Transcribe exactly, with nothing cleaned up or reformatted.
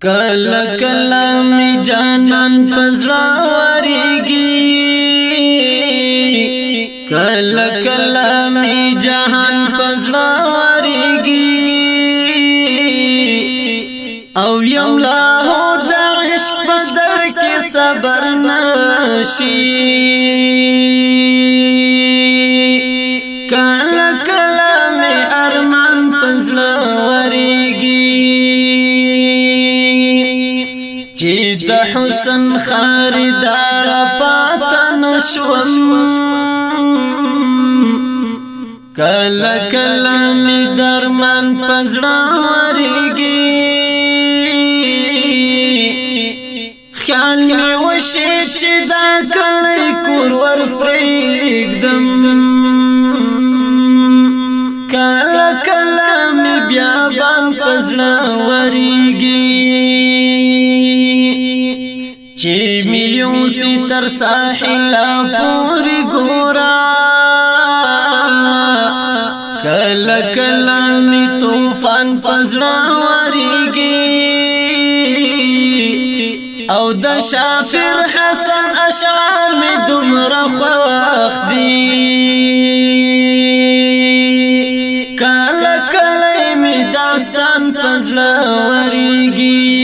کلا کلا می جانان پزړه وریږي کلا کلا می جهان پزړه وریږي او یم لا د عشق بدر کې صبر نشي کلا کلا می ارمان پزړه وریږي چې د حسن خریدار پاتا نشوم کلا کلا می درمان پزړه وریږي خیال می وشي چې دا کلی کور ور پرېږدم کلا کلا می بیابان پزړه وریږي چې میلیون سی تر ساحل پوری ګورا کلا کلا می طوفان پزړه وریږي او د شافر حسن اشعار می دومره خوښ دي کلا کلا می داستان پزړه وریږي